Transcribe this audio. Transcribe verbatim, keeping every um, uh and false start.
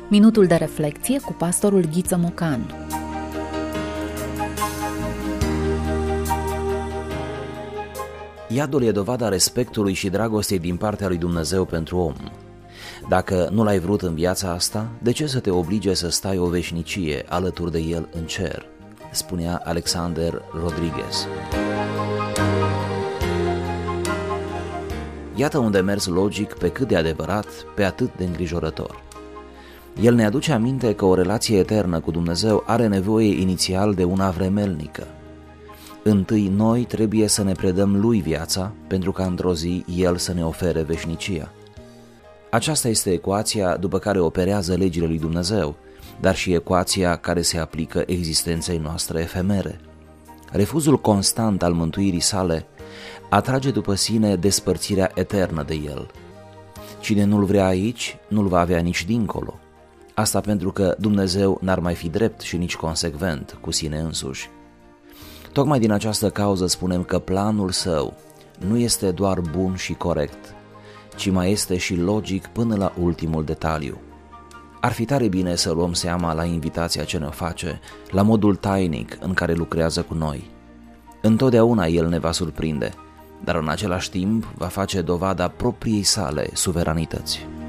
Minutul de reflecție cu pastorul Ghiță Mocan. Iadul e dovada respectului și dragostei din partea lui Dumnezeu pentru om. Dacă nu l-ai vrut în viața asta, de ce să te oblige să stai o veșnicie alături de el în cer? Spunea Alexander Rodriguez. Iată un demers logic pe cât de adevărat, pe atât de îngrijorător. El ne aduce aminte că o relație eternă cu Dumnezeu are nevoie inițial de una vremelnică. Întâi noi trebuie să ne predăm lui viața, pentru ca într-o zi el să ne ofere veșnicia. Aceasta este ecuația după care operează legile lui Dumnezeu, dar și ecuația care se aplică existenței noastre efemere. Refuzul constant al mântuirii sale atrage după sine despărțirea eternă de el. Cine nu-l vrea aici, nu-l va avea nici dincolo. Asta pentru că Dumnezeu n-ar mai fi drept și nici consecvent cu sine însuși. Tocmai din această cauză spunem că planul său nu este doar bun și corect, ci mai este și logic până la ultimul detaliu. Ar fi tare bine să luăm seama la invitația ce ne face, la modul tainic în care lucrează cu noi. Întotdeauna el ne va surprinde, dar în același timp va face dovada propriei sale suveranități.